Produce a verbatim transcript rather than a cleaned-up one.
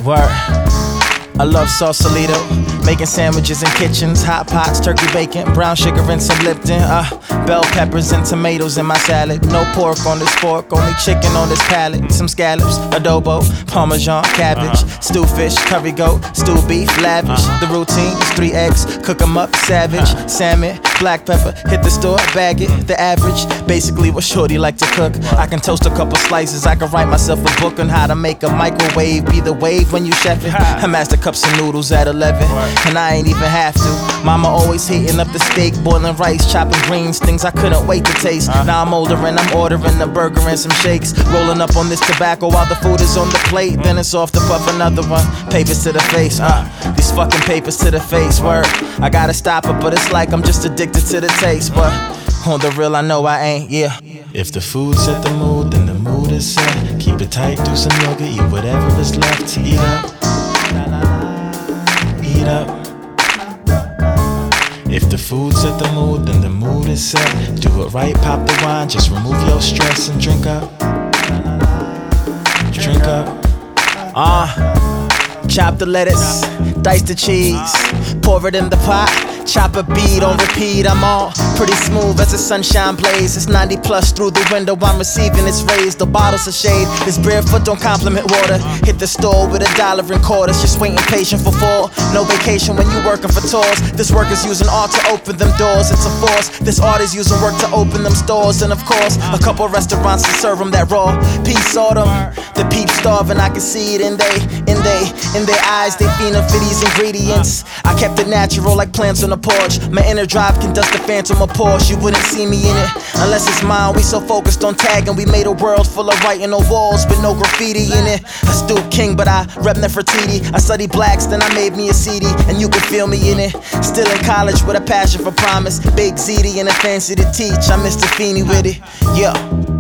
Word. I love Sausalito, making sandwiches in kitchens, hot pots, turkey bacon, brown sugar and some Lipton. Uh, bell peppers and tomatoes in my salad. No pork on this fork, only chicken on this palate. Some scallops, adobo, parmesan, cabbage, stew fish, curry goat, stew beef, lavish. The routine is three eggs, cook 'em up, savage. Salmon, black pepper, hit the store, bag it. The average, basically what shorty like to cook. I can toast a couple slices, I can write myself a book on how to make a microwave be the wave when you chef it. I master cups of noodles at eleven, and I ain't even have to. Mama always heating up the steak, boiling rice, chopping greens, things I couldn't wait to taste. Now I'm older and I'm ordering a burger and some shakes, rolling up on this tobacco while the food is on the plate. Then it's off to puff another one. Papers to the face, uh, these fucking papers to the face. Word, I gotta stop it, but it's like I'm just addicted to the taste. But on the real, I know I ain't, yeah. If the food set the mood, then the mood is set. Keep it tight, do some yoga, eat whatever is left to eat up. Eat up. If the food set the mood, then the mood is set. Do it right, pop the wine, just remove your stress and drink up. Drink up. Uh, chop the lettuce, dice the cheese, pour it in the pot. Chop a beat on repeat, I'm all pretty smooth as the sunshine blaze. It's ninety plus through the window, I'm receiving its rays. The bottles of shade, this barefoot don't compliment water. Hit the store with a dollar in quarters, just waiting patient for fall. No vacation when you working for tours. This work is using art to open them doors, it's a force. This art is using work to open them stores. And of course, a couple restaurants to serve them that raw peace autumn. The peeps starving, I can see it in they, in they, in their eyes. They fiending for these ingredients. I kept it natural like plants on a porch. My inner drive can dust the phantom of Porsche. You wouldn't see me in it unless it's mine. We so focused on tagging, we made a world full of writing on walls with no graffiti in it. I still king, but I rep Nefertiti. I study blacks, then I made me a C D, and you can feel me in it. Still in college with a passion for promise. Big Z D and a fancy to teach. I Mister Feeney with it, yeah.